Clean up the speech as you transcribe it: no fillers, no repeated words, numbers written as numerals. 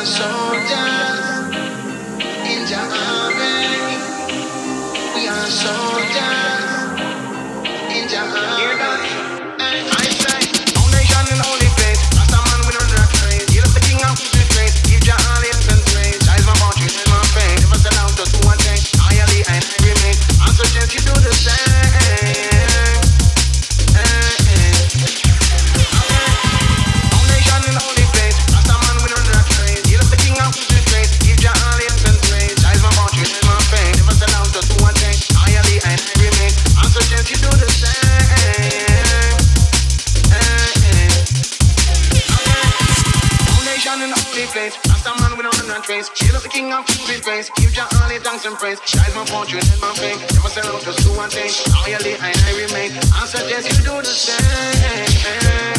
are soldiers in Jah army. We are soldiers in Jah army. I say, foundation in the holy place. Rasta man with a rat race. He love the king of the place. Give Jah all his and praise. Jah is my fortune and my fame. Never sell out to one thing. I ali and I remain. I suggest you do the same. You do the same. Foundation in the holy place. Rasta man with a hundred face. Shield of the king of his face. Give Jah all his thanks and praise. Jah is my fortune and my fame. Never sell out just do one thing. Loyally and I remain. I suggest you do the same.